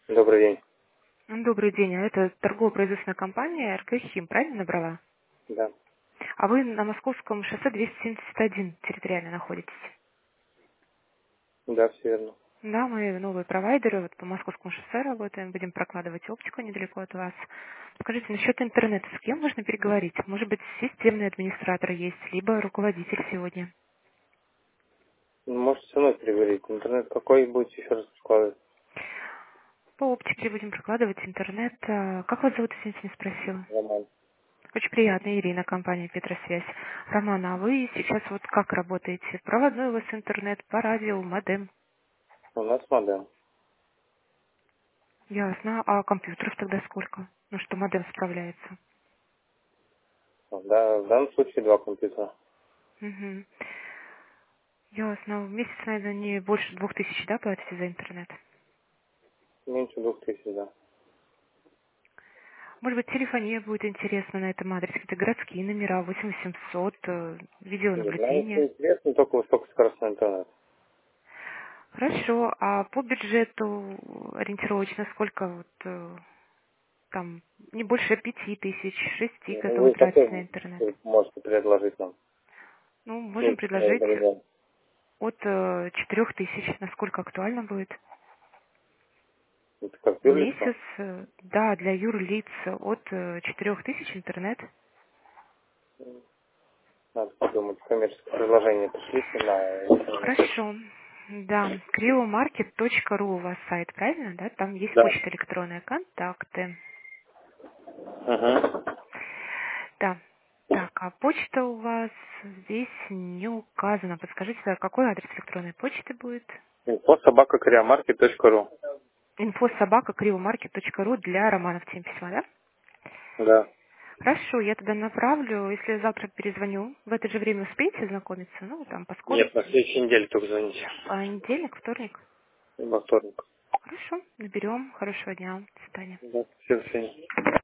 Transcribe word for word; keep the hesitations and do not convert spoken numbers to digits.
Добрый день. Добрый день. А это торгово-производственная компания эр ка Хим, правильно набрала? Да. А вы на Московском шоссе двести семьдесят один территориально находитесь? Да, все верно. Да, мы новые провайдеры, вот по Московскому шоссе работаем, будем прокладывать оптику недалеко от вас. Скажите, насчет интернета, с кем можно переговорить? Может быть, системный администратор есть, либо руководитель сегодня? Ну, можете со мной переговорить. Интернет какой будете еще раз складывать? По оптике будем прокладывать интернет. А, Как вас зовут, если я не спросила? Роман. Очень приятно, Ирина, компания Петросвязь. Роман, а вы сейчас вот как работаете? Проводной у вас интернет, по радио, модем? У нас модем. Ясно. А компьютеров тогда сколько? Ну, что модем справляется. Да, в данном случае два компьютера. Угу. Ясно. В месяц, наверное, не больше двух тысяч, да, платите за интернет? Меньше двух тысяч, да. Может быть, телефония будет интересна на этом адресе. Какие-то городские номера, восемь восемьсот, э, Нет, нам это видеонаблюдение. интересно только высокоскоростной интернет. Хорошо. А по бюджету ориентировочно сколько вот э, там не больше пяти тысяч, шести Ну, готовы вы тратить на какой интернет? вы можете предложить нам? Ну, можем Месячный предложить абонемент. от э, четырех тысяч, насколько актуально будет. Это как В юрлицо? месяц, э, да, для юрлиц от э, четырех тысяч интернет. Надо подумать. Коммерческое предложение пришлите на электронную почту. Хорошо. Да, криломаркет точка ру у вас сайт, правильно, да? Там есть Да. почта электронная, контакты. Угу. Да. Так, а почта у вас здесь не указана. Подскажите, а какой адрес электронной почты будет? Инфо собака кореамаркет точка ру. Инфо собака криомаркет точка ру для романов тем письма, да? Да. Хорошо, я тогда направлю. Если я завтра перезвоню, в это же время успеете ознакомиться? Ну, там, по Нет, на скорости. следующей неделе только звоните. Понедельник, вторник. Во вторник. Хорошо, наберем. Хорошего дня. До свидания. Да, все, до свидания.